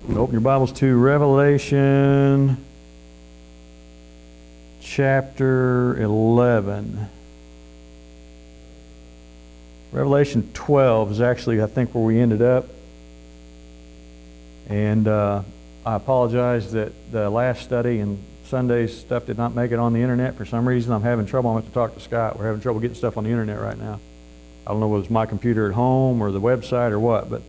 Open your Bibles to Revelation chapter 11. Revelation 12 is actually, I think, where we ended up. And I apologize that the last study and Sunday's stuff did not make it on the internet. For some reason, I'm having trouble. I'm going to have to talk to Scott. We're having trouble getting stuff on the internet right now. I don't know whether it's my computer at home or the website or what, but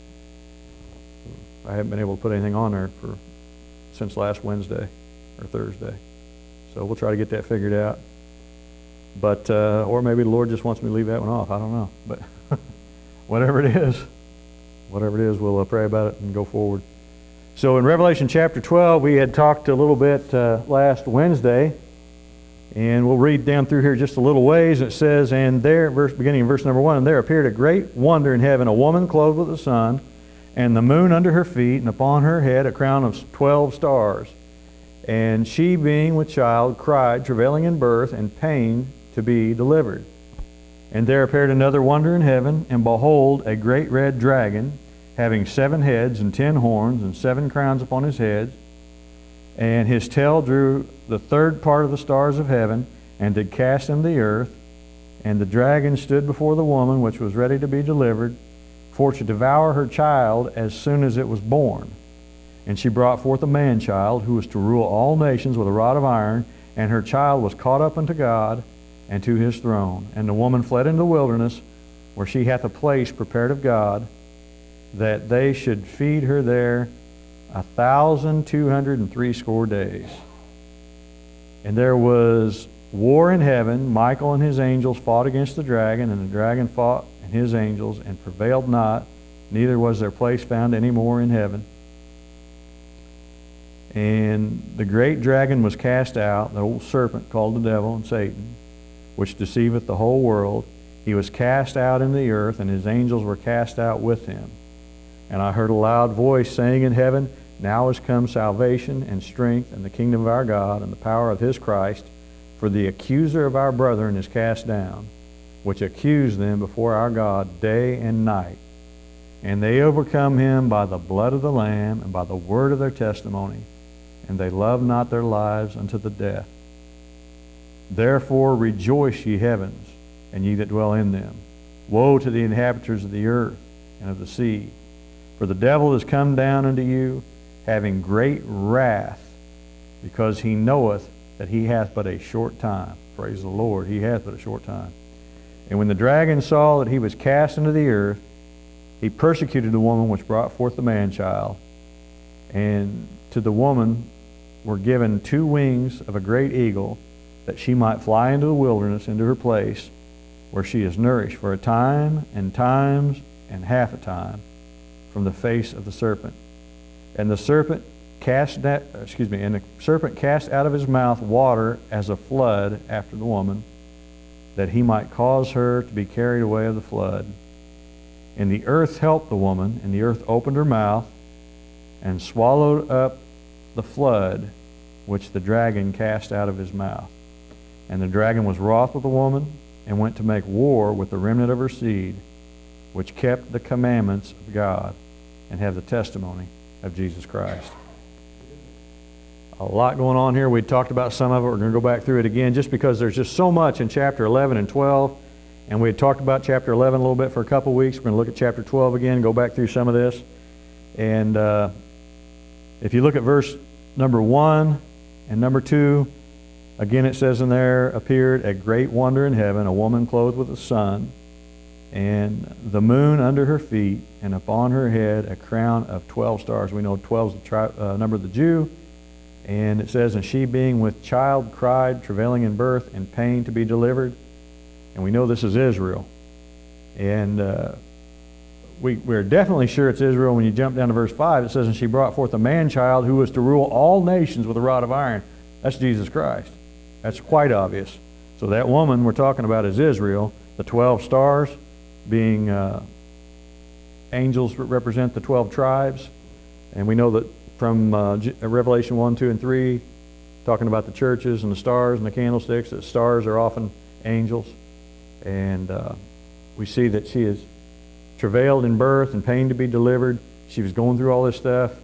I haven't been able to put anything on there since last Wednesday or Thursday. So we'll try to get that figured out. But or maybe the Lord just wants me to leave that one off. I don't know. But whatever it is, we'll pray about it and go forward. So in Revelation chapter 12, we had talked a little bit last Wednesday, and we'll read down through here just a little ways. It says, and there, beginning in verse number 1, and there appeared a great wonder in heaven, a woman clothed with the sun, and the moon under her feet, and upon her head a crown of 12 stars. And she, being with child, cried, travailing in birth, and pain to be delivered. And there appeared another wonder in heaven, and behold, a great red dragon, having 7 heads and 10 horns, and 7 crowns upon his heads. And his tail drew the third part of the stars of heaven, and did cast them to the earth. And the dragon stood before the woman, which was ready to be delivered, for to devour her child as soon as it was born. And she brought forth a man-child, who was to rule all nations with a rod of iron, and her child was caught up unto God and to his throne. And the woman fled into the wilderness, where she hath a place prepared of God, that they should feed her there 1,260 days. And there was war in heaven. Michael and his angels fought against the dragon, and the dragon fought and his angels, and prevailed not, neither was their place found any more in heaven. And the great dragon was cast out, the old serpent called the devil and Satan, which deceiveth the whole world. He was cast out in the earth, and his angels were cast out with him. And I heard a loud voice saying in heaven, now is come salvation and strength and the kingdom of our God and the power of his Christ, for the accuser of our brethren is cast down, which accused them before our God day and night. And they overcome him by the blood of the Lamb and by the word of their testimony, and they love not their lives unto the death. Therefore rejoice, ye heavens, and ye that dwell in them. Woe to the inhabitants of the earth and of the sea, for the devil is come down unto you, having great wrath, because he knoweth that he hath but a short time. Praise the Lord, he hath but a short time. And when the dragon saw that he was cast into the earth, he persecuted the woman which brought forth the man-child. And to the woman were given 2 wings of a great eagle, that she might fly into the wilderness, into her place, where she is nourished for a time and times and half a time from the face of the serpent. And the serpent cast out of his mouth water as a flood after the woman, that he might cause her to be carried away of the flood. And the earth helped the woman, and the earth opened her mouth and swallowed up the flood which the dragon cast out of his mouth. And the dragon was wroth with the woman, and went to make war with the remnant of her seed, which kept the commandments of God, and have the testimony of Jesus Christ. A lot going on here. We talked about some of it. We're going to go back through it again, just because there's just so much in chapter 11 and 12. And we had talked about chapter 11 a little bit for a couple weeks. We're going to look at chapter 12 again, go back through some of this. And if you look at verse number 1 and number 2, again it says in there, appeared a great wonder in heaven, a woman clothed with the sun, and the moon under her feet, and upon her head a crown of 12 stars. We know 12 is the number of the Jew. And it says, and she being with child cried, travailing in birth, and pain to be delivered. And we know this is Israel. And we're definitely sure it's Israel. When you jump down to verse 5, it says, and she brought forth a man-child who was to rule all nations with a rod of iron. That's Jesus Christ. That's quite obvious. So that woman we're talking about is Israel. The 12 stars being angels represent the 12 tribes. And we know that from Revelation 1, 2, and 3, talking about the churches and the stars and the candlesticks, that stars are often angels. And we see that she is travailed in birth and pain to be delivered. She was going through all this stuff.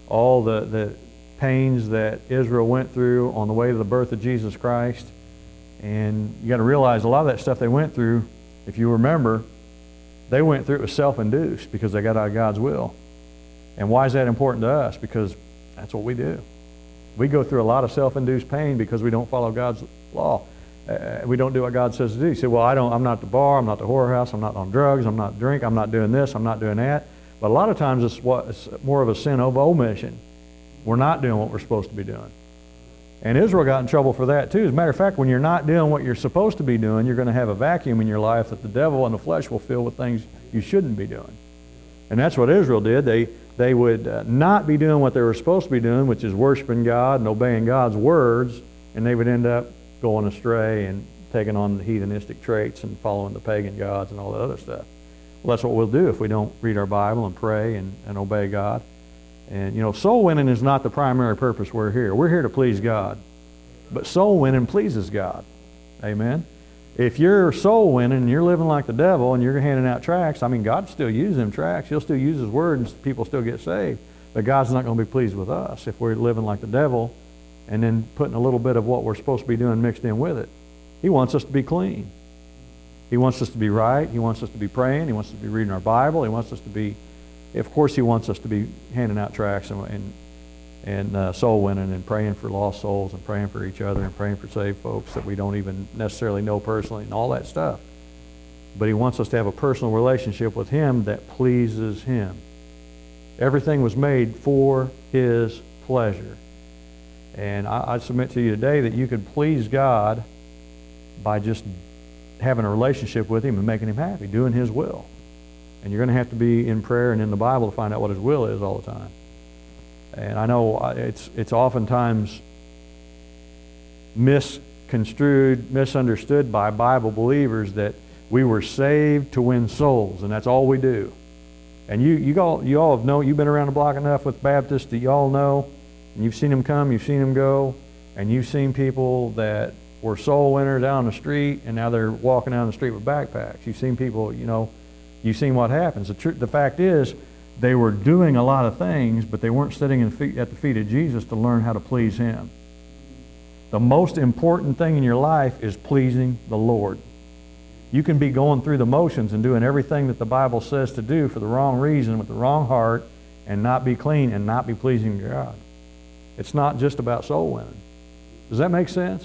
all the pains that Israel went through on the way to the birth of Jesus Christ. And you got to realize a lot of that stuff they went through, if you remember, they went through it was self-induced because they got out of God's will. And why is that important to us? Because that's what we do. We go through a lot of self-induced pain because we don't follow God's law. We don't do what God says to do. You say, well, I'm not the bar, I'm not the whorehouse, I'm not on drugs, I'm not drink, I'm not doing this, I'm not doing that. But a lot of times it's more of a sin of omission. We're not doing what we're supposed to be doing. And Israel got in trouble for that too. As a matter of fact, when you're not doing what you're supposed to be doing, you're going to have a vacuum in your life that the devil and the flesh will fill with things you shouldn't be doing. And that's what Israel did. They would not be doing what they were supposed to be doing, which is worshiping God and obeying God's words, and they would end up going astray and taking on the heathenistic traits and following the pagan gods and all that other stuff. Well, that's what we'll do if we don't read our Bible and pray and obey God. And, soul winning is not the primary purpose we're here. We're here to please God. But soul winning pleases God. Amen? If you're soul winning and you're living like the devil and you're handing out tracts, God still uses them tracts. He'll still use His Word and people still get saved. But God's not going to be pleased with us if we're living like the devil and then putting a little bit of what we're supposed to be doing mixed in with it. He wants us to be clean. He wants us to be right. He wants us to be praying. He wants us to be reading our Bible. He wants us to be, of course, He wants us to be handing out tracts and soul winning and praying for lost souls and praying for each other and praying for saved folks that we don't even necessarily know personally and all that stuff. But He wants us to have a personal relationship with Him that pleases Him. Everything was made for His pleasure. And I submit to you today that you can please God by just having a relationship with Him and making Him happy, doing His will. And you're going to have to be in prayer and in the Bible to find out what His will is all the time. And I know it's oftentimes misconstrued, misunderstood by Bible believers that we were saved to win souls, and that's all we do. And you all have known, you've been around the block enough with Baptists that you all know, and you've seen them come, you've seen them go, and you've seen people that were soul winners down the street, and now they're walking down the street with backpacks. You've seen people, you've seen what happens. The fact is, they were doing a lot of things, but they weren't sitting at the feet of Jesus to learn how to please Him. The most important thing in your life is pleasing the Lord. You can be going through the motions and doing everything that the Bible says to do for the wrong reason, with the wrong heart, and not be clean and not be pleasing to God. It's not just about soul winning. Does that make sense?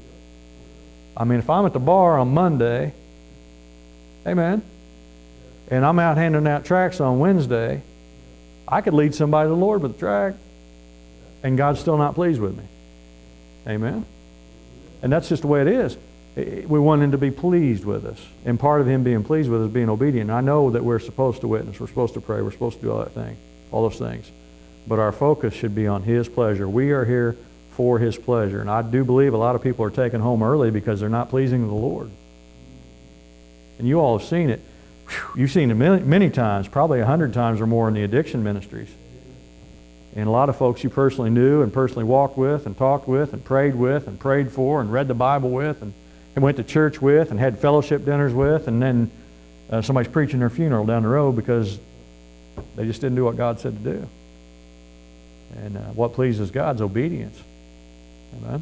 If I'm at the bar on Monday, amen, and I'm out handing out tracts on Wednesday, I could lead somebody to the Lord with a tract, and God's still not pleased with me. Amen? And that's just the way it is. We want Him to be pleased with us. And part of Him being pleased with us is being obedient. And I know that we're supposed to witness, we're supposed to pray, we're supposed to do all those things. But our focus should be on His pleasure. We are here for His pleasure. And I do believe a lot of people are taken home early because they're not pleasing the Lord. And you all have seen it. You've seen it many times, probably 100 times or more in the addiction ministries. And a lot of folks you personally knew and personally walked with and talked with and prayed for and read the Bible with and went to church with and had fellowship dinners with, and then somebody's preaching their funeral down the road because they just didn't do what God said to do. And what pleases God's obedience. Amen?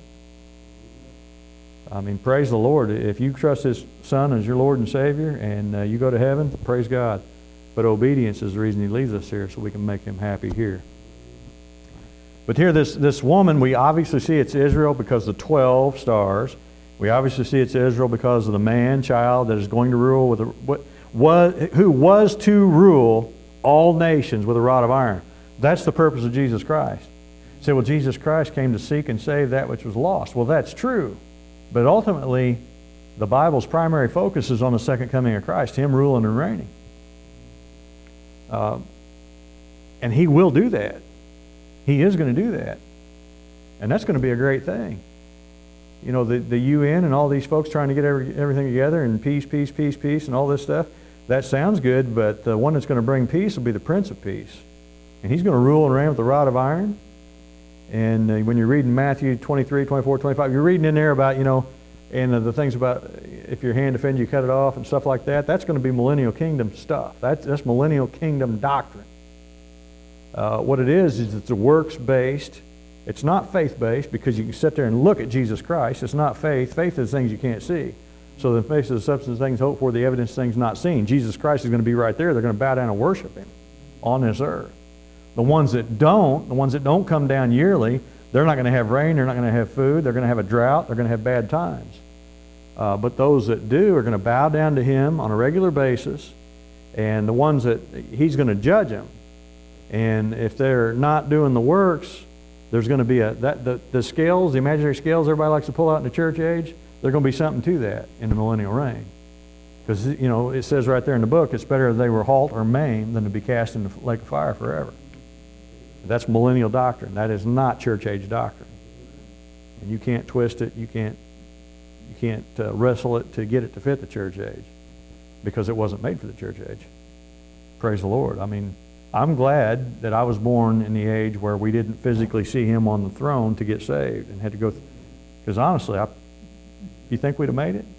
Praise the Lord. If you trust His Son as your Lord and Savior and you go to heaven, praise God. But obedience is the reason He leaves us here, so we can make Him happy here. But here, this woman, we obviously see it's Israel because of the 12 stars. We obviously see it's Israel because of the man-child that is going to rule who was to rule all nations with a rod of iron. That's the purpose of Jesus Christ. You say, well, Jesus Christ came to seek and save that which was lost. Well, that's true. But ultimately, the Bible's primary focus is on the second coming of Christ, Him ruling and reigning. And He will do that. He is going to do that. And that's going to be a great thing. The UN and all these folks trying to get everything together and peace, peace, peace, peace, and all this stuff, that sounds good, but the one that's going to bring peace will be the Prince of Peace. And He's going to rule and reign with a rod of iron. And when you're reading Matthew 23, 24, 25, you're reading in there about, and the things about if your hand offends you, cut it off and stuff like that. That's going to be millennial kingdom stuff. That's millennial kingdom doctrine. What it is it's a works-based. It's not faith-based, because you can sit there and look at Jesus Christ. It's not faith. Faith is things you can't see. So the faith is the substance of things hoped for, the evidence of things not seen. Jesus Christ is going to be right there. They're going to bow down and worship him on this earth. The ones that don't come down yearly, they're not going to have rain, they're not going to have food, they're going to have a drought, they're going to have bad times. But those that do are going to bow down to him on a regular basis, and the ones that he's going to judge them. And if they're not doing the works, there's going to be the scales, the imaginary scales everybody likes to pull out in the church age, there's going to be something to that in the millennial reign. Because, it says right there in the book, it's better if they were halt or maimed than to be cast in the lake of fire forever. That's millennial doctrine. That is not church age doctrine. And you can't twist it. You can't wrestle it to get it to fit the church age, because it wasn't made for the church age. Praise the Lord. I mean, I'm glad that I was born in the age where we didn't physically see him on the throne to get saved and had to go, because honestly, you think we'd have made it?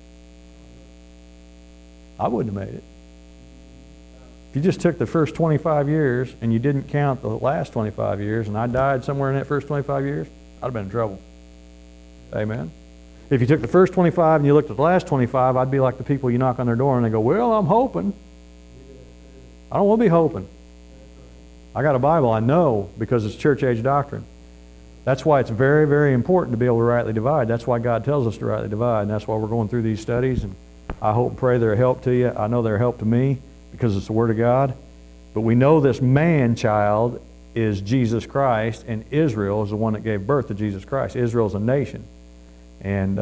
I wouldn't have made it. If you just took the first 25 years and you didn't count the last 25 years, and I died somewhere in that first 25 years, I'd have been in trouble. Amen? If you took the first 25 and you looked at the last 25, I'd be like the people you knock on their door and they go, well, I'm hoping. I don't want to be hoping. I got a Bible, I know, because it's church age doctrine. That's why it's very, very important to be able to rightly divide. That's why God tells us to rightly divide, and that's why we're going through these studies. And I hope and pray they're a help to you. I know they're a help to me, because it's the Word of God. But we know this man-child is Jesus Christ, and Israel is the one that gave birth to Jesus Christ. Israel is a nation. And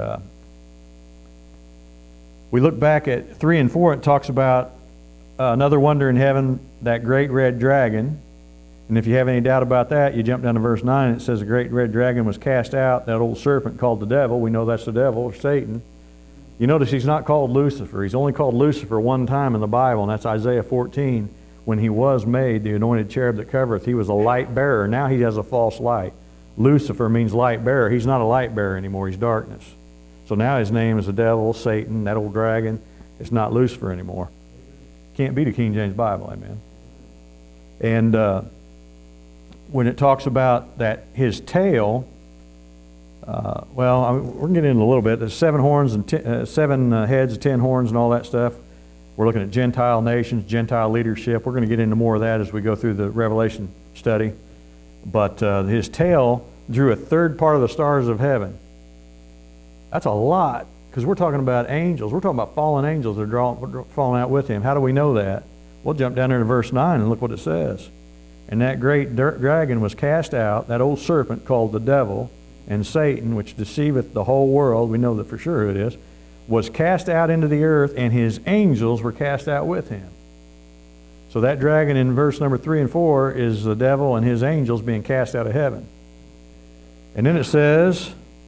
we look back at 3 and 4, it talks about another wonder in heaven, that great red dragon. And if you have any doubt about that, you jump down to verse 9, and it says the great red dragon was cast out, that old serpent called the devil. We know that's the devil, or Satan. You notice he's not called Lucifer. He's only called Lucifer one time in the Bible, and that's Isaiah 14. When he was made, the anointed cherub that covereth, he was a light bearer. Now he has a false light. Lucifer means light bearer. He's not a light bearer anymore. He's darkness. So now his name is the devil, Satan, that old dragon. It's not Lucifer anymore. Can't beat a King James Bible, amen. And when it talks about that his tail, we're going to get into a little bit. There's 7 horns and 7 heads and 10 horns and all that stuff. We're looking at Gentile nations, Gentile leadership. We're going to get into more of that as we go through the Revelation study. But his tail drew a third part of the stars of heaven. That's a lot, because we're talking about angels. We're talking about fallen angels that are falling out with him. How do we know that? We'll jump down there to verse 9 and look what it says. And that great dragon was cast out, that old serpent called the devil, and Satan, which deceiveth the whole world, we know that for sure who it is, was cast out into the earth, and his angels were cast out with him. So that dragon in verse number 3 and 4 is the devil and his angels being cast out of heaven. And then it says,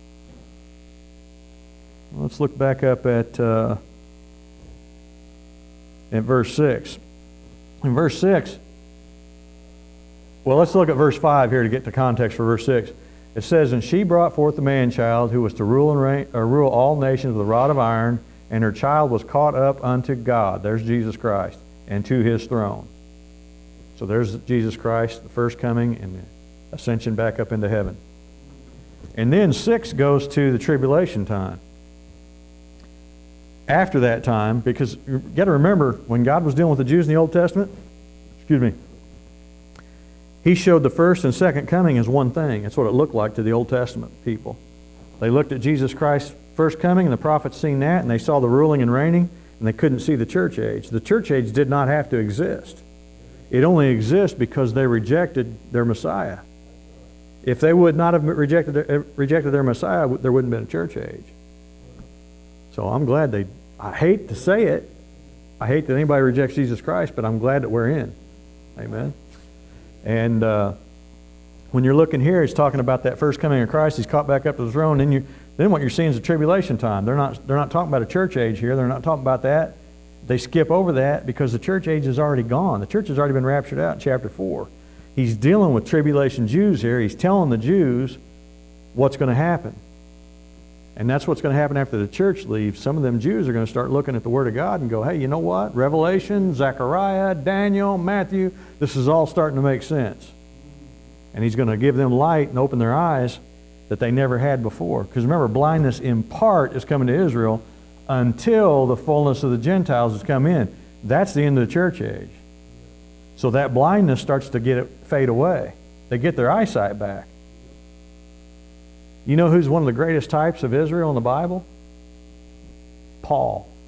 let's look back up at verse 6. In verse 6, well, let's look at verse 5 here to get the context for verse 6. It says, and she brought forth the man-child who was to rule all nations with a rod of iron, and her child was caught up unto God. There's Jesus Christ, and to his throne. So there's Jesus Christ, the first coming and the ascension back up into heaven. And then 6 goes to the tribulation time. After that time, because you've got to remember, when God was dealing with the Jews in the Old Testament, he showed the first and second coming as one thing. That's what it looked like to the Old Testament people. They looked at Jesus Christ's first coming, and the prophets seen that, and they saw the ruling and reigning, and they couldn't see the church age. The church age did not have to exist. It only exists because they rejected their Messiah. If they would not have rejected their Messiah, there wouldn't have been a church age. So I'm glad I hate to say it. I hate that anybody rejects Jesus Christ, but I'm glad that we're in. Amen. And when you're looking here, it's talking about that first coming of Christ. He's caught back up to the throne. Then what you're seeing is the tribulation time. They're not talking about a church age here. They're not talking about that. They skip over that because the church age is already gone. The church has already been raptured out in chapter 4. He's dealing with tribulation Jews here. He's telling the Jews what's going to happen. And that's what's going to happen after the church leaves. Some of them Jews are going to start looking at the Word of God and go, hey, you know what? Revelation, Zechariah, Daniel, Matthew, this is all starting to make sense. And he's going to give them light and open their eyes that they never had before. Because remember, blindness in part is coming to Israel until the fullness of the Gentiles has come in. That's the end of the church age. So that blindness starts to fade away. They get their eyesight back. You know who's one of the greatest types of Israel in the Bible? Paul.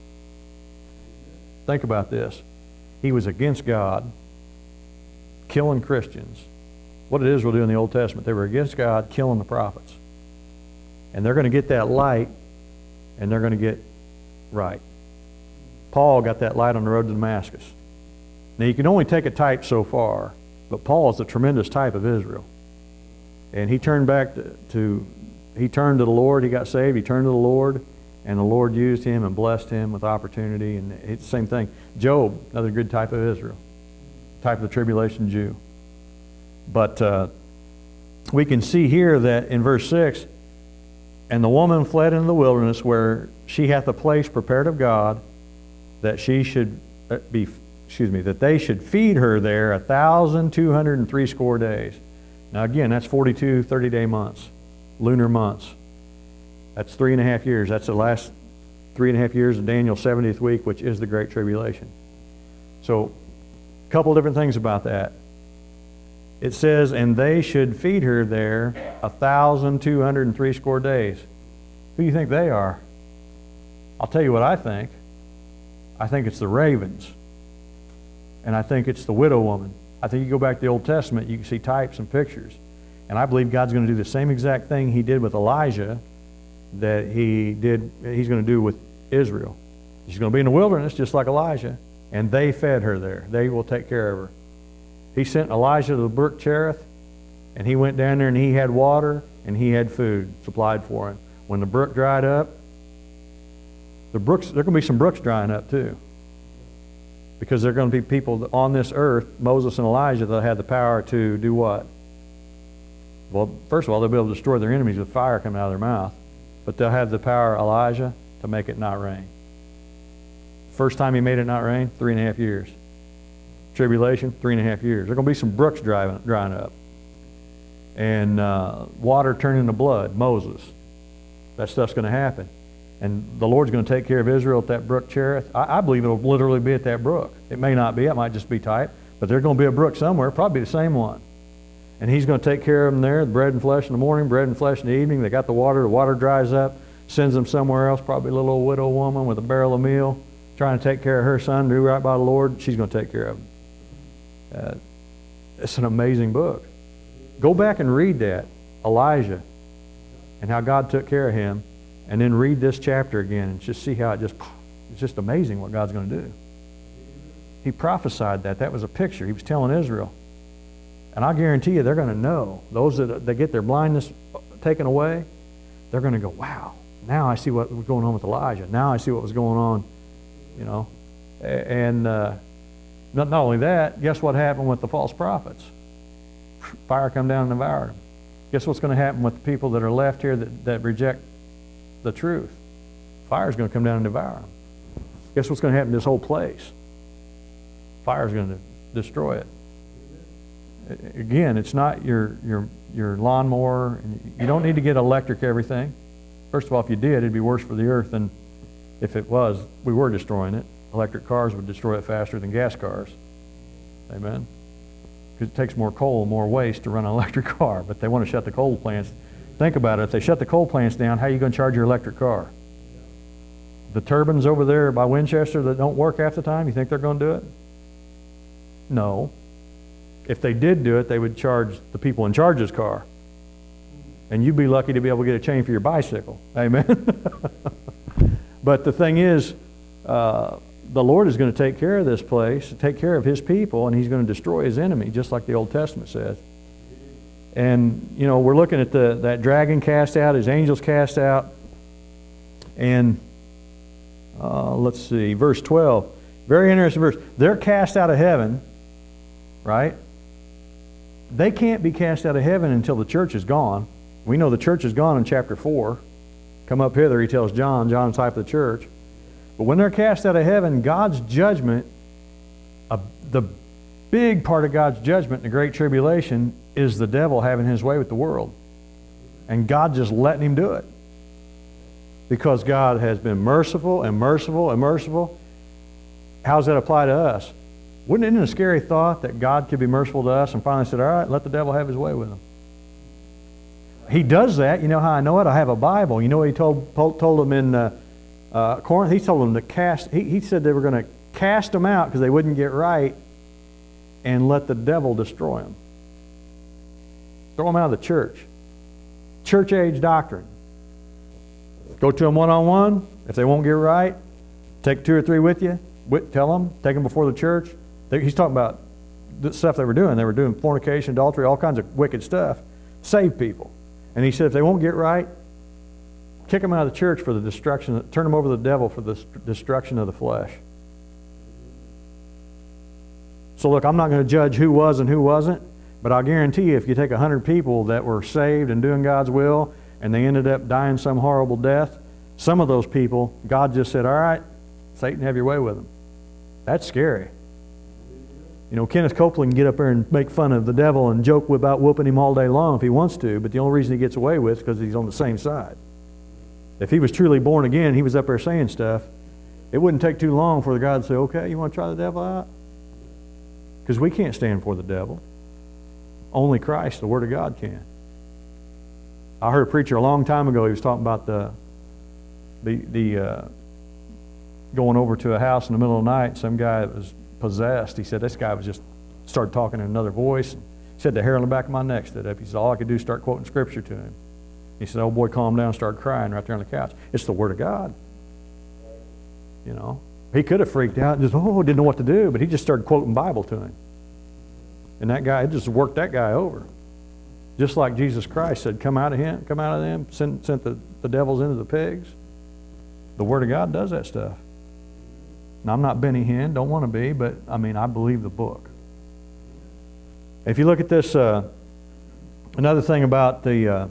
Think about this. He was against God, killing Christians. What did Israel do in the Old Testament? They were against God, killing the prophets. And they're going to get that light, and they're going to get right. Paul got that light on the road to Damascus. Now, you can only take a type so far, but Paul is a tremendous type of Israel. And he turned back he turned to the Lord. He got saved. He turned to the Lord, and the Lord used him and blessed him with opportunity. And it's the same thing. Job, another good type of Israel, type of the tribulation Jew. But we can see here that in verse 6, and the woman fled into the wilderness where she hath a place prepared of God, that she should that they should feed her there 1,260 days. Now again, that's 42 30-day months, lunar months. That's 3.5 years. That's the last 3.5 years of Daniel's 70th week, which is the Great Tribulation. So, a couple different things about that. It says, and they should feed her there 1,260 days. Who do you think they are? I'll tell you what I think. I think it's the ravens. And I think it's the widow woman. I think you go back to the Old Testament, you can see types and pictures. And I believe God's going to do the same exact thing he did with Elijah that he's going to do with Israel. She's going to be in the wilderness just like Elijah. And they fed her there. They will take care of her. He sent Elijah to the brook Cherith, and he went down there and he had water and he had food supplied for him. When the brook dried up, there are going to be some brooks drying up too. Because there are going to be people on this earth, Moses and Elijah, that have the power to do what? Well, first of all, they'll be able to destroy their enemies with fire coming out of their mouth. But they'll have the power, Elijah, to make it not rain. First time he made it not rain, 3.5 years. Tribulation, 3.5 years. There are going to be some brooks drying up. And water turning to blood, Moses. That stuff's going to happen. And the Lord's going to take care of Israel at that brook Cherith. I believe it'll literally be at that brook. It may not be. It might just be type. But there's going to be a brook somewhere, probably the same one. And he's going to take care of them there, bread and flesh in the morning, bread and flesh in the evening. They got the water dries up, sends them somewhere else, probably a little old widow woman with a barrel of meal, trying to take care of her son, do right by the Lord. She's going to take care of him. It's an amazing book. Go back and read that, Elijah, and how God took care of him. And then read this chapter again and just see how it's just amazing what God's going to do. He prophesied that. That was a picture. He was telling Israel. And I guarantee you they're going to know. Those that get their blindness taken away, they're going to go, wow, now I see what was going on with Elijah. Now I see what was going on, you know. And not only that, guess what happened with the false prophets? Fire come down and devour them. Guess what's going to happen with the people that are left here that reject the truth? Fire's going to come down and devour them. Guess what's going to happen to this whole place? Fire's going to destroy it. Again, it's not your lawnmower. You don't need to get electric everything. First of all, if you did, it'd be worse for the earth than if it was. We were destroying it. Electric cars would destroy it faster than gas cars. Amen? Because it takes more coal, more waste to run an electric car. But they want to shut the coal plants. Think about it. If they shut the coal plants down, how are you going to charge your electric car? The turbines over there by Winchester that don't work half the time, you think they're going to do it? No. If they did do it, they would charge the people in charge's car. And you'd be lucky to be able to get a chain for your bicycle. Amen? But the thing is, the Lord is going to take care of this place, take care of his people, and he's going to destroy his enemy, just like the Old Testament says. And, you know, we're looking at that dragon cast out, his angels cast out. And let's see, verse 12. Very interesting verse. They're cast out of heaven, right? They can't be cast out of heaven until the church is gone. We know the church is gone in chapter 4. Come up hither, he tells John the type of the church. But when they're cast out of heaven, God's judgment, the big part of God's judgment in the Great Tribulation is the devil having his way with the world. And God just letting him do it. Because God has been merciful and merciful and merciful. How does that apply to us? Wouldn't it be a scary thought that God could be merciful to us and finally said, all right, let the devil have his way with him? He does that. You know how I know it? I have a Bible. You know what he told them in Corinth? He told them to cast, he said they were going to cast them out because they wouldn't get right and let the devil destroy them. Throw them out of the church. Church age doctrine. Go to them one-on-one. If they won't get right, take 2 or 3 with you. Tell them. Take them before the church. He's talking about the stuff they were doing. They were doing fornication, adultery, all kinds of wicked stuff. Save people. And he said if they won't get right, kick them out of the church for the destruction, turn them over to the devil for the destruction of the flesh. So look, I'm not going to judge who was and who wasn't, but I'll guarantee you if you take 100 people that were saved and doing God's will, and they ended up dying some horrible death, some of those people, God just said, all right, Satan, have your way with them. That's scary. You know, Kenneth Copeland can get up there and make fun of the devil and joke about whooping him all day long if he wants to, but the only reason he gets away with it is because he's on the same side. If he was truly born again, he was up there saying stuff, it wouldn't take too long for the God to say, okay, you want to try the devil out? Because we can't stand for the devil. Only Christ, the Word of God, can. I heard a preacher a long time ago, he was talking about the going over to a house in the middle of the night, some guy that was possessed. He said, this guy was just started talking in another voice. He said, the hair on the back of my neck stood up. He said, all I could do is start quoting Scripture to him. He said, oh boy, calm down, started crying right there on the couch. It's the Word of God. You know, he could have freaked out and just, didn't know what to do, but he just started quoting Bible to him. And that guy, it just worked that guy over. Just like Jesus Christ said, come out of him, come out of them, sent the devils into the pigs. The Word of God does that stuff. Now, I'm not Benny Hinn, don't want to be, but I mean, I believe the book. If you look at this, another thing about the,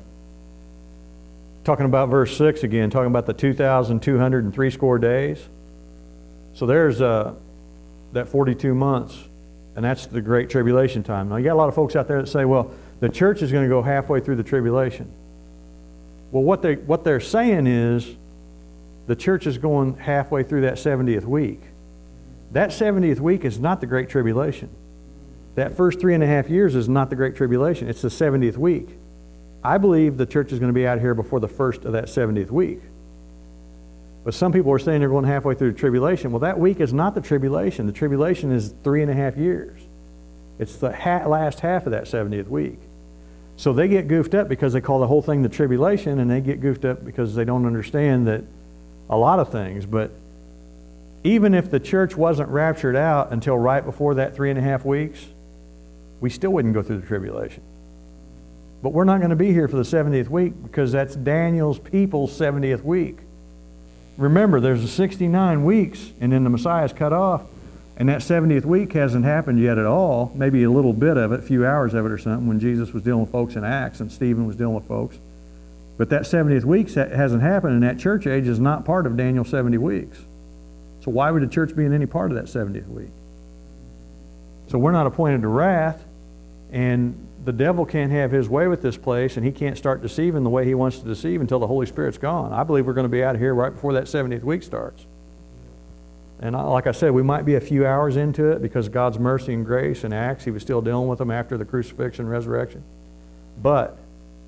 talking about verse 6 again, talking about the 2,203 score days. So there's that 42 months, and that's the Great Tribulation time. Now, you got a lot of folks out there that say, well, the church is going to go halfway through the tribulation. Well, what they're saying is the church is going halfway through that 70th week. That 70th week is not the Great Tribulation. That first 3.5 years is not the Great Tribulation. It's the 70th week. I believe the church is going to be out here before the first of that 70th week. But some people are saying they're going halfway through the tribulation. Well, that week is not the tribulation. The tribulation is 3.5 years. It's the last half of that 70th week. So they get goofed up because they call the whole thing the tribulation, and they get goofed up because they don't understand that a lot of things. But even if the church wasn't raptured out until right before that 3.5 weeks, we still wouldn't go through the tribulation. But we're not going to be here for the 70th week because that's Daniel's people's 70th week. Remember, there's 69 weeks, and then the Messiah is cut off, and that 70th week hasn't happened yet at all. Maybe a little bit of it, a few hours of it or something, when Jesus was dealing with folks in Acts and Stephen was dealing with folks. But that 70th week hasn't happened, and that church age is not part of Daniel's 70 weeks. So why would the church be in any part of that 70th week? So we're not appointed to wrath, and the devil can't have his way with this place, and he can't start deceiving the way he wants to deceive until the Holy Spirit's gone. I believe we're going to be out of here right before that 70th week starts. And like I said, we might be a few hours into it because God's mercy and grace and Acts, he was still dealing with them after the crucifixion and resurrection. But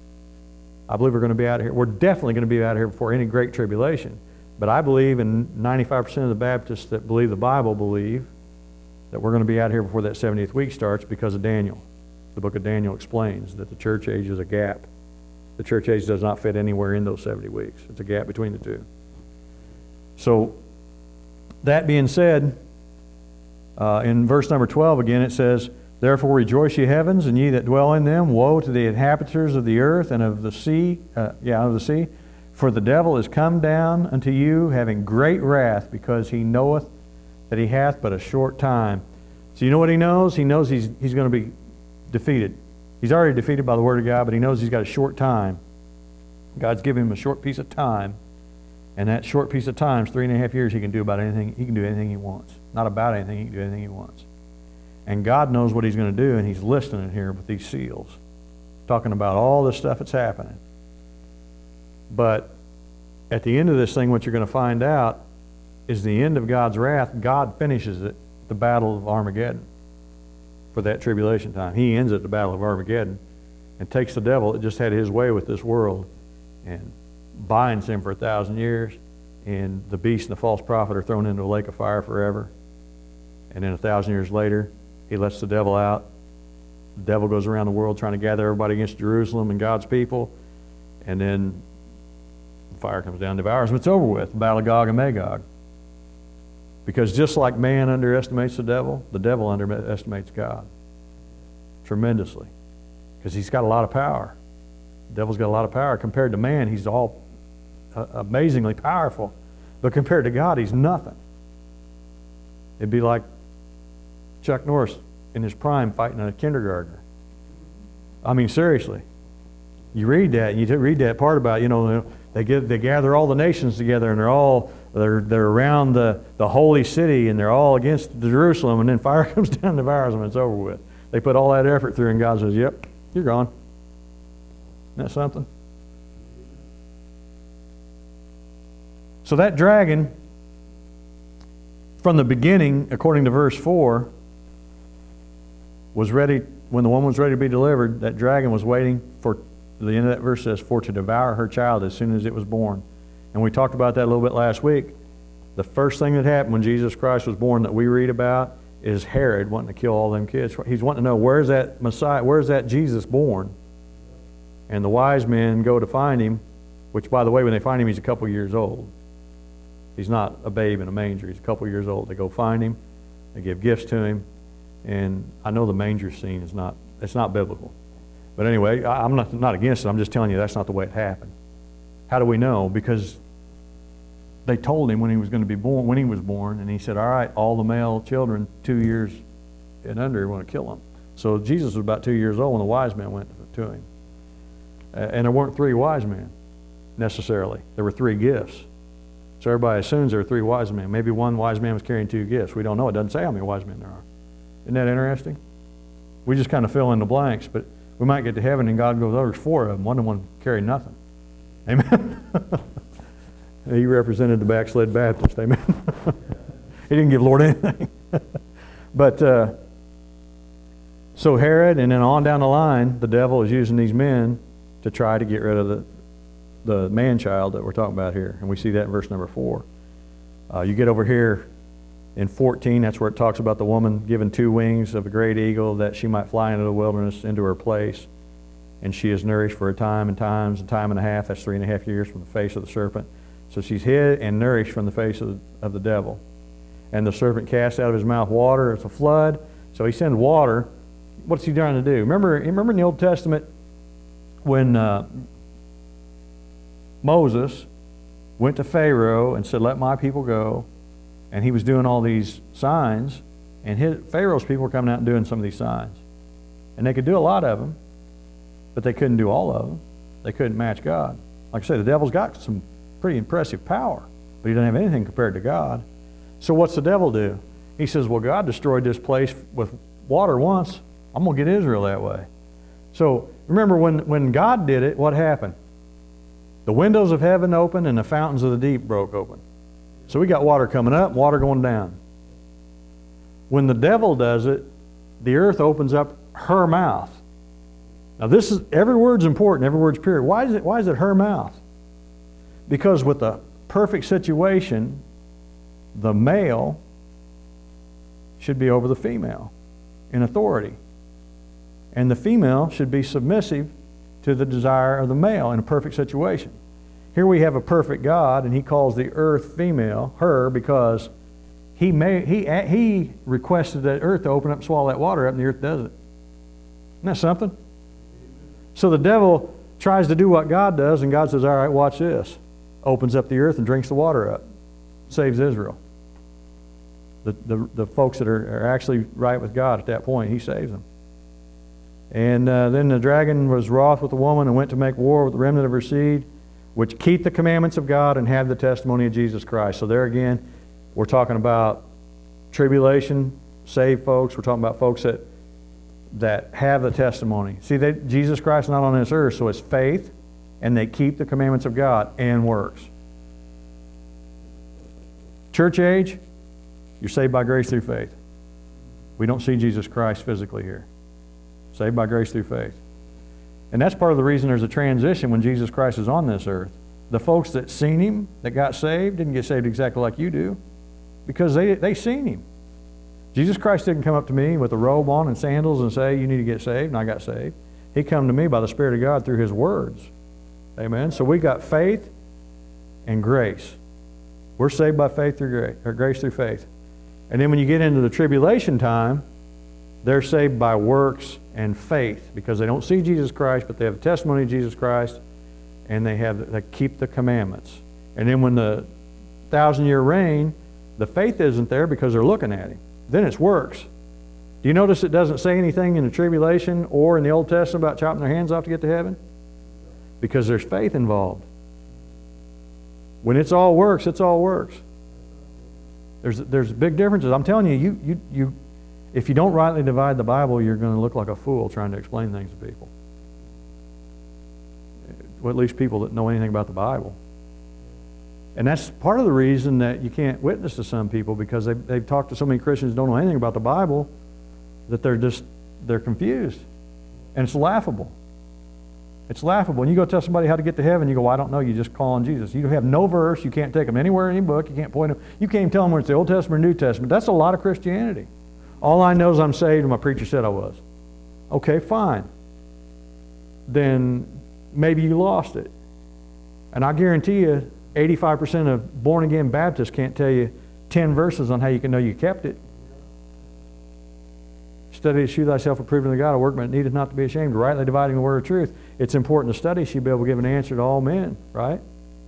I believe we're going to be out of here. We're definitely going to be out of here before any great tribulation. But I believe, and 95% of the Baptists that believe the Bible believe, that we're going to be out of here before that 70th week starts because of Daniel. The book of Daniel explains that the church age is a gap. The church age does not fit anywhere in those 70 weeks. It's a gap between the two. So, that being said, in verse number 12 again, it says, therefore rejoice, ye heavens, and ye that dwell in them. Woe to the inhabitants of the earth and of the sea, for the devil is come down unto you, having great wrath, because he knoweth that he hath but a short time. So you know what he knows? He knows he's going to be defeated. He's already defeated by the Word of God, but he knows he's got a short time. God's given him a short piece of time, and that short piece of time is 3.5 years. He can do about anything. He can do anything he wants. Not about anything. He can do anything he wants. And God knows what he's going to do, and he's listing it here with these seals. talking about all this stuff that's happening. But at the end of this thing, what you're going to find out is the end of God's wrath. God finishes it, the battle of Armageddon, for that tribulation time. He ends at the battle of Armageddon and takes the devil that just had his way with this world and binds him for 1,000 years. And the beast and the false prophet are thrown into a lake of fire forever. And then 1,000 years later, he lets the devil out. The devil goes around the world trying to gather everybody against Jerusalem and God's people. And then the fire comes down and devours them. It's over with, the battle of Gog and Magog. Because just like man underestimates the devil underestimates God tremendously. Because he's got a lot of power. The devil's got a lot of power. Compared to man, he's all amazingly powerful. But compared to God, he's nothing. It'd be like Chuck Norris in his prime fighting a kindergartner. I mean, seriously. You read that, and you read that part about, they gather all the nations together, and they're around the holy city, and they're all against Jerusalem, and then fire comes down and devours them, and it's over with. They put all that effort through, and God says, yep, you're gone. Isn't that something? So that dragon, from the beginning, according to verse 4, was ready, when the woman was ready to be delivered, that dragon was waiting for, the end of that verse says, for to devour her child as soon as it was born. And we talked about that a little bit last week. The first thing that happened when Jesus Christ was born that we read about is Herod wanting to kill all them kids. He's wanting to know, where's that Messiah, where's that Jesus born? And the wise men go to find him, which, by the way, when they find him, he's a couple years old. He's not a babe in a manger. He's a couple years old. They go find him. They give gifts to him. And I know the manger scene is not biblical. But anyway, I'm not against it. I'm just telling you that's not the way it happened. How do we know? Because they told him when he was going to be born, when he was born, and he said, all right, all the male children 2 years and under, we want to kill them. So Jesus was about 2 years old when the wise men went to him. And there weren't 3 wise men necessarily. There were 3 gifts. So everybody assumes there are 3 wise men. Maybe one wise man was carrying 2 gifts. We don't know. It doesn't say how many wise men there are. Isn't that interesting? We just kind of fill in the blanks, but we might get to heaven and God goes, oh, there's 4 of them. One of them carried nothing. Amen? He represented the backslid Baptist. Amen? He didn't give Lord anything. But so Herod, and then on down the line, the devil is using these men to try to get rid of the man-child that we're talking about here. And we see that in verse number 4. You get over here in 14, that's where it talks about the woman given 2 wings of a great eagle that she might fly into the wilderness, into her place. And she is nourished for a time and times, a time and a half. That's 3.5 years from the face of the serpent. So she's hid and nourished from the face of the devil. And the serpent cast out of his mouth water. It's a flood. So he sends water. What's he trying to do? Remember in the Old Testament when Moses went to Pharaoh and said, let my people go. And he was doing all these signs. And Pharaoh's people were coming out and doing some of these signs. And they could do a lot of them, but they couldn't do all of them. They couldn't match God. Like I say, the devil's got some pretty impressive power, but he doesn't have anything compared to God. So what's the devil do? He says, well, God destroyed this place with water once. I'm going to get Israel that way. So remember when God did it, what happened? The windows of heaven opened and the fountains of the deep broke open. So we got water coming up, water going down. When the devil does it, the earth opens up her mouth. Now this is, every word's important, every word's pure. Why is it her mouth? Because with the perfect situation, the male should be over the female in authority. And the female should be submissive to the desire of the male in a perfect situation. Here we have a perfect God, and he calls the earth female, her, because he requested that earth to open up and swallow that water up, and the earth does it. Isn't that something? So the devil tries to do what God does, and God says, all right, watch this. Opens up the earth and drinks the water up. Saves Israel. The folks that are actually right with God at that point, he saves them. And then the dragon was wroth with the woman and went to make war with the remnant of her seed, which keep the commandments of God and have the testimony of Jesus Christ. So there again, we're talking about tribulation, saved folks. We're talking about folks that that have the testimony. See, Jesus Christ is not on this earth, so it's faith, and they keep the commandments of God and works. Church age, you're saved by grace through faith. We don't see Jesus Christ physically here. Saved by grace through faith. And that's part of the reason there's a transition when Jesus Christ is on this earth. The folks that seen Him, that got saved, didn't get saved exactly like you do, because they seen Him. Jesus Christ didn't come up to me with a robe on and sandals and say, you need to get saved, and I got saved. He come to me by the Spirit of God through His words. Amen? So we got faith and grace. We're saved by faith through grace, or grace through faith. And then when you get into the tribulation time, they're saved by works and faith, because they don't see Jesus Christ, but they have the testimony of Jesus Christ, and they keep the commandments. And then when the 1,000-year reign, the faith isn't there because they're looking at Him. Then it's works. Do you notice it doesn't say anything in the tribulation or in the Old Testament about chopping their hands off to get to heaven? Because there's faith involved. When it's all works, it's all works. There's big differences. I'm telling you, if you don't rightly divide the Bible, you're going to look like a fool trying to explain things to people. Well, at least people that know anything about the Bible. And that's part of the reason that you can't witness to some people, because they've talked to so many Christians who don't know anything about the Bible, that they're confused. And it's laughable. It's laughable. When you go tell somebody how to get to heaven, you go, well, I don't know, you just call on Jesus. You have no verse, you can't take them anywhere in any book, you can't point them, you can't even tell them whether it's the Old Testament or New Testament. That's a lot of Christianity. All I know is I'm saved and my preacher said I was. Okay, fine. Then maybe you lost it. And I guarantee you, 85% of born-again Baptists can't tell you 10 verses on how you can know you kept it. Study to shew thyself approved unto God, a workman that needeth not to be ashamed, rightly dividing the word of truth. It's important to study, so you'll be able to give an answer to all men, right?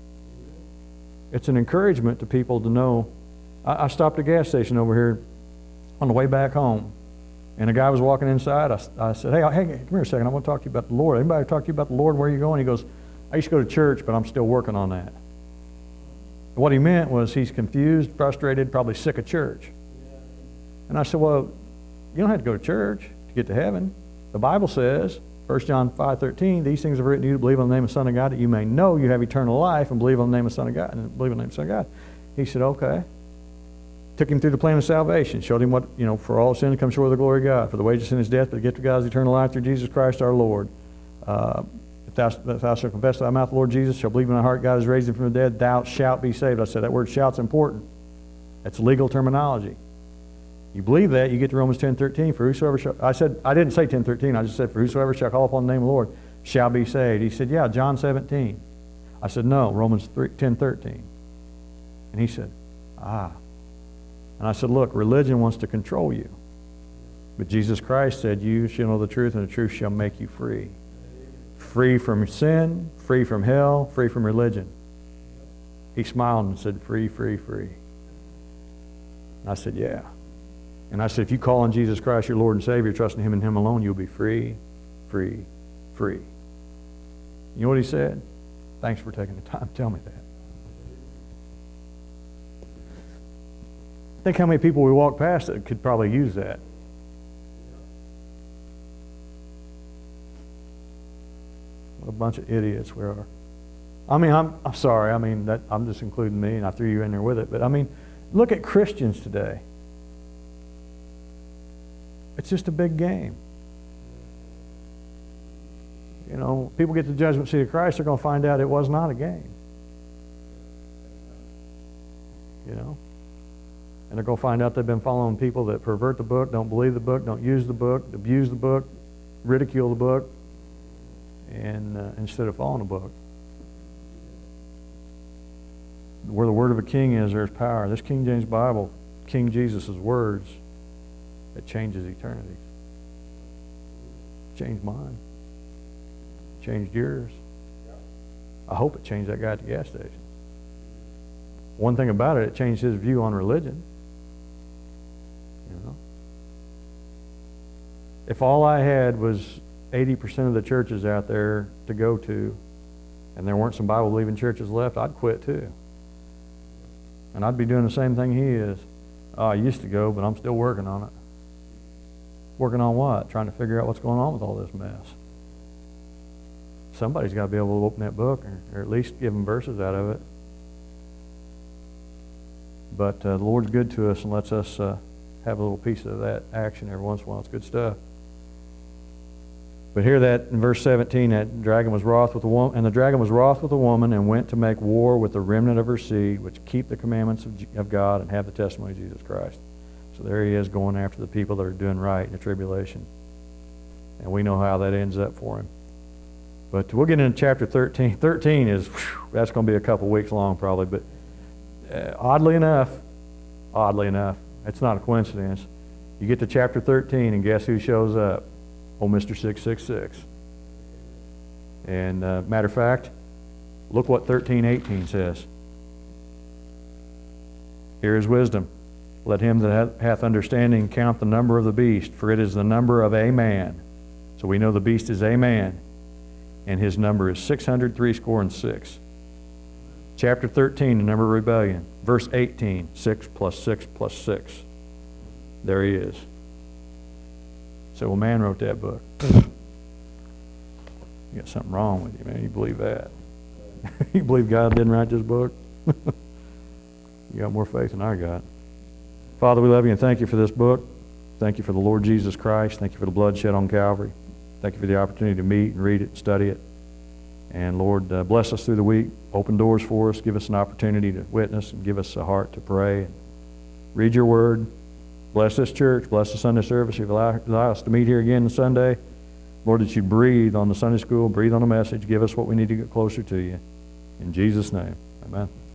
It's an encouragement to people to know. I stopped at a gas station over here on the way back home, and a guy was walking inside. I said, hey, come here a second, I want to talk to you about the Lord. Anybody talk to you about the Lord? Where are you going? He goes, I used to go to church, but I'm still working on that. What he meant was he's confused, frustrated, probably sick of church. And I said, well, you don't have to go to church to get to heaven. The Bible says, 1 John 5:13, these things are written to you to believe on the name of the Son of God, that you may know you have eternal life, and believe on the name of the Son of God, and believe on the name of the Son of God. He said, okay. Took him through the plan of salvation, showed him what, for all sin comes short of the glory of God. For the wages of sin is death, but the gift of God is eternal life through Jesus Christ our Lord. If thou shalt confess with thy mouth the Lord Jesus, shall believe in thy heart God has raised him from the dead, thou shalt be saved. I said that word shout's important. That's legal terminology. You believe that, you get to Romans 10:13. For whosoever shall, I didn't say 10:13, I just said, for whosoever shall call upon the name of the Lord shall be saved. He said, yeah, John 17. I said, no, Romans 10:13. And he said, ah. And I said, look, religion wants to control you. But Jesus Christ said, you shall know the truth, and the truth shall make you free. Free from sin, free from hell, free from religion. He smiled and said, free, free, free. And I said, yeah. And I said, if you call on Jesus Christ, your Lord and Savior, trust in Him and Him alone, you'll be free, free, free. You know what he said? Thanks for taking the time to tell me that. Think how many people we walk past that could probably use that. What a bunch of idiots we are. I mean, I'm sorry. I mean, I'm just including me, and I threw you in there with it. But I mean, look at Christians today. It's just a big game. People get to the judgment seat of Christ, they're going to find out it was not a game. And they're going to find out they've been following people that pervert the book, don't believe the book, don't use the book, abuse the book, ridicule the book, and instead of following the book. Where the word of a king is, there's power. This King James Bible, King Jesus' words, it changes eternity. Changed mine. Changed yours. I hope it changed that guy at the gas station. One thing about it, it changed his view on religion. If all I had was 80% of the churches out there to go to, and there weren't some Bible-believing churches left, I'd quit too. And I'd be doing the same thing he is. Oh, I used to go, but I'm still working on it. Working on what? Trying to figure out what's going on with all this mess. Somebody's got to be able to open that book or at least give them verses out of it. But the Lord's good to us and lets us have a little piece of that action every once in a while. It's good stuff. But hear that in verse 17, that dragon was wroth with the woman, and the dragon was wroth with the woman and went to make war with the remnant of her seed, which keep the commandments of God and have the testimony of Jesus Christ. So there he is going after the people that are doing right in the tribulation. And we know how that ends up for him. But we'll get into chapter 13. 13 is, that's going to be a couple weeks long probably, but oddly enough, it's not a coincidence. You get to chapter 13 and guess who shows up? Old Mr. 666. And matter of fact, look what 13:18 says. Here is wisdom. Let him that hath understanding count the number of the beast, for it is the number of a man. So we know the beast is a man, and his number is 666. Chapter 13, the number of rebellion. Verse 18, 6 plus 6 plus 6. There he is. So, well, man wrote that book. You got something wrong with you, man. You believe that? You believe God didn't write this book? You got more faith than I got. Father, we love you and thank you for this book. Thank you for the Lord Jesus Christ. Thank you for the blood shed on Calvary. Thank you for the opportunity to meet and read it and study it. And Lord, bless us through the week. Open doors for us. Give us an opportunity to witness and give us a heart to pray. And read your word. Bless this church. Bless the Sunday service. You allow us to meet here again on Sunday. Lord, that you breathe on the Sunday school, breathe on the message. Give us what we need to get closer to you. In Jesus' name, amen.